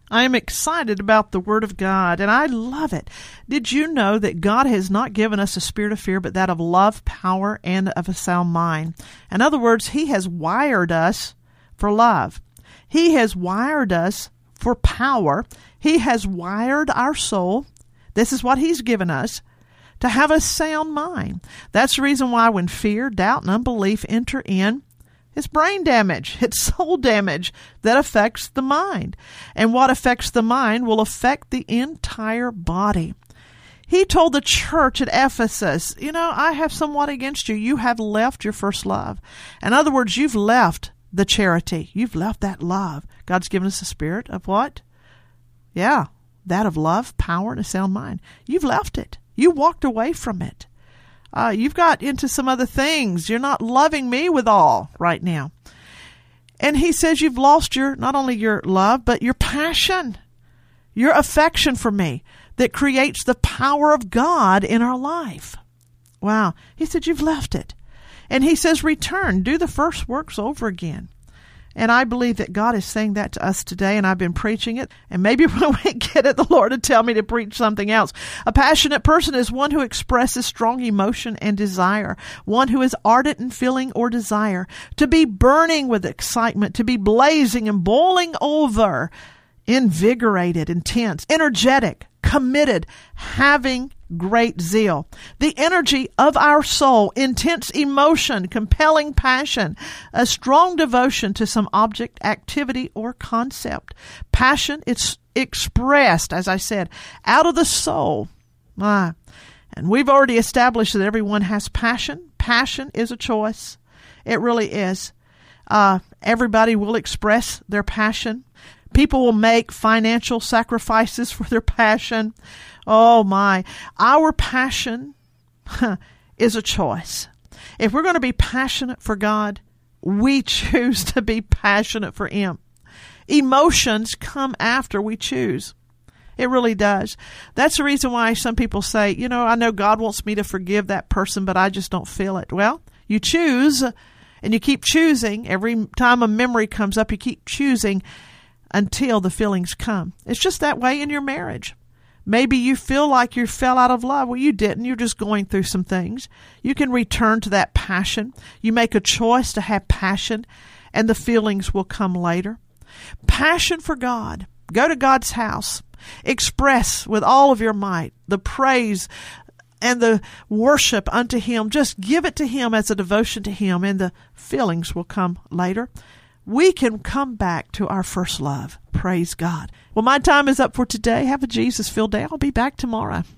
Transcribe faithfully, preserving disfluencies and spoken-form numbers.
I am excited about the Word of God, and I love it. Did you know that God has not given us a spirit of fear, but that of love, power, and of a sound mind? In other words, He has wired us for love. He has wired us for power. He has wired our soul. This is what He's given us, to have a sound mind. That's the reason why when fear, doubt, and unbelief enter in, it's brain damage. It's soul damage that affects the mind. And what affects the mind will affect the entire body. He told the church at Ephesus, you know, I have somewhat against you. You have left your first love. In other words, you've left the charity. You've left that love. God's given us a spirit of what? Yeah, that of love, power, and a sound mind. You've left it. You walked away from it. Uh, you've got into some other things. You're not loving me with all right now. And he says you've lost your, not only your love, but your passion, your affection for me that creates the power of God in our life. Wow. He said you've left it. And he says return, do the first works over again. And I believe that God is saying that to us today, and I've been preaching it. And maybe when we get it, the Lord will tell me to preach something else. A passionate person is one who expresses strong emotion and desire, one who is ardent in feeling or desire, to be burning with excitement, to be blazing and boiling over, invigorated, intense, energetic, committed, having great zeal. The energy of our soul, intense emotion, compelling passion, a strong devotion to some object, activity, or concept. Passion, it's expressed, as I said, out of the soul. Ah. And we've already established that everyone has passion. Passion is a choice. It really is. Uh, everybody will express their passion. People will make financial sacrifices for their passion. Oh my. Our passion huh, is a choice. If we're going to be passionate for God, we choose to be passionate for Him. Emotions come after we choose. It really does. That's the reason why some people say, you know, I know God wants me to forgive that person, but I just don't feel it. Well, you choose, and you keep choosing. Every time a memory comes up, you keep choosing until the feelings come. It's just that way in your marriage. Maybe you feel like you fell out of love. Well, you didn't. You're just going through some things. You can return to that passion. You make a choice to have passion, and the feelings will come later. Passion for God. Go to God's house. Express with all of your might the praise and the worship unto Him. Just give it to Him as a devotion to Him, and the feelings will come later. We can come back to our first love. Praise God. Well, my time is up for today. Have a Jesus-filled day. I'll be back tomorrow.